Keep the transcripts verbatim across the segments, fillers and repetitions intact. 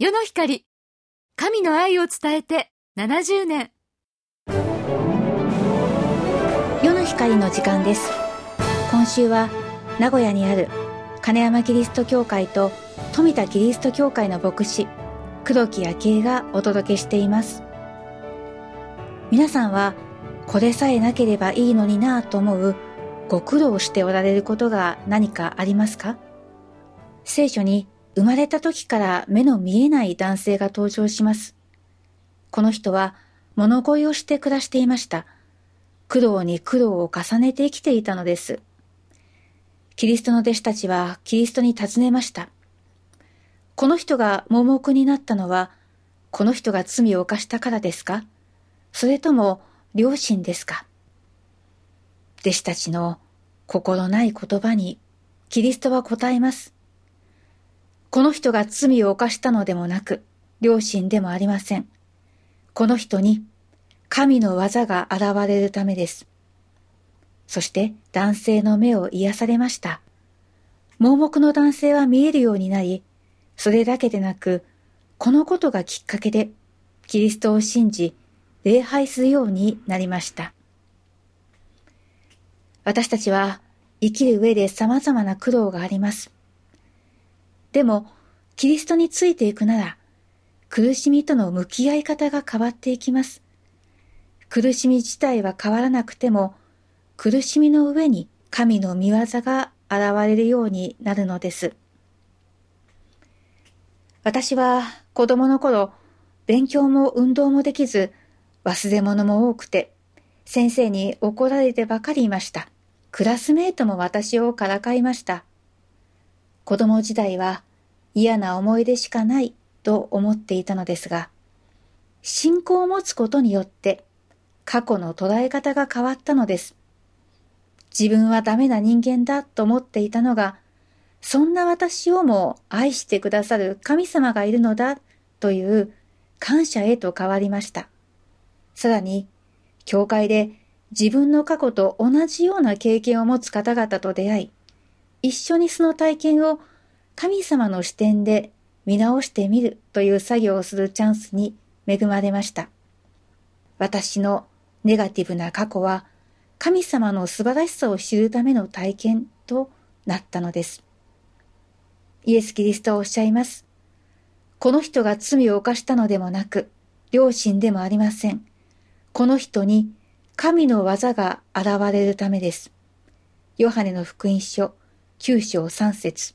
世の光、神の愛を伝えてななじゅうねん。 世の光の時間です。今週は名古屋にある金山キリスト教会と富田キリスト教会の牧師黒木昭恵がお届けしています。皆さんはこれさえなければいいのになぁと思うご苦労しておられることが何かありますか？聖書に生まれた時から目の見えない男性が登場します。この人は物乞いをして暮らしていました。苦労に苦労を重ねて生きていたのです。キリストの弟子たちはキリストに尋ねました。この人が盲目になったのは、この人が罪を犯したからですか？それとも良心ですか？弟子たちの心ない言葉にキリストは答えます。この人が罪を犯したのでもなく、良心でもありません。この人に神の技が現れるためです。そして男性の目を癒されました。盲目の男性は見えるようになり、それだけでなく、このことがきっかけでキリストを信じ、礼拝するようになりました。私たちは生きる上で様々な苦労があります。でも、キリストについていくなら、苦しみとの向き合い方が変わっていきます。苦しみ自体は変わらなくても、苦しみの上に神の御業が現れるようになるのです。私は子供の頃、勉強も運動もできず、忘れ物も多くて、先生に怒られてばかりいました。クラスメートも私をからかいました。子供時代は嫌な思い出しかないと思っていたのですが、信仰を持つことによって過去の捉え方が変わったのです。自分はダメな人間だと思っていたのが、そんな私をも愛してくださる神様がいるのだという感謝へと変わりました。さらに、教会で自分の過去と同じような経験を持つ方々と出会い、一緒にその体験を神様の視点で見直してみるという作業をするチャンスに恵まれました。私のネガティブな過去は神様の素晴らしさを知るための体験となったのです。イエス・キリストはおっしゃいます。この人が罪を犯したのでもなく、良心でもありません。この人に神の技が現れるためです。ヨハネの福音書きゅう章さん節。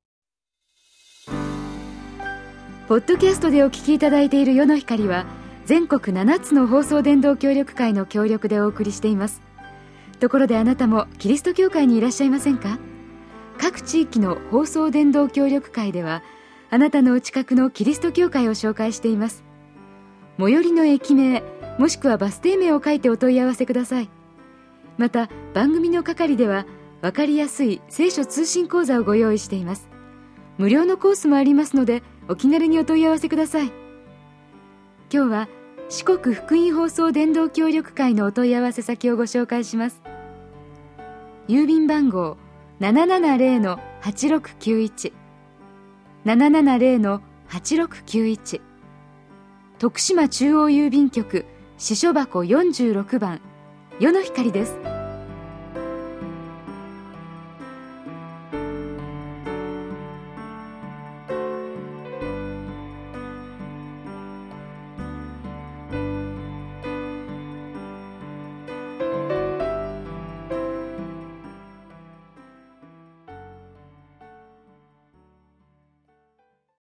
ポッドキャストでお聞きいただいている世の光は、全国ななつの放送伝道協力会の協力でお送りしています。ところであなたもキリスト教会にいらっしゃいませんか？各地域の放送伝道協力会では、あなたのお近くのキリスト教会を紹介しています。最寄りの駅名、もしくはバス停名を書いてお問い合わせください。また、番組の係ではわかりやすい聖書通信講座をご用意しています。無料のコースもありますので、お気軽にお問い合わせください。今日は四国福音放送伝道協力会のお問い合わせ先をご紹介します。郵便番号 ななななぜろのはちろくきゅういち ななななぜろのはちろくきゅういち、徳島中央郵便局支所箱よんじゅうろくばん、世の光です。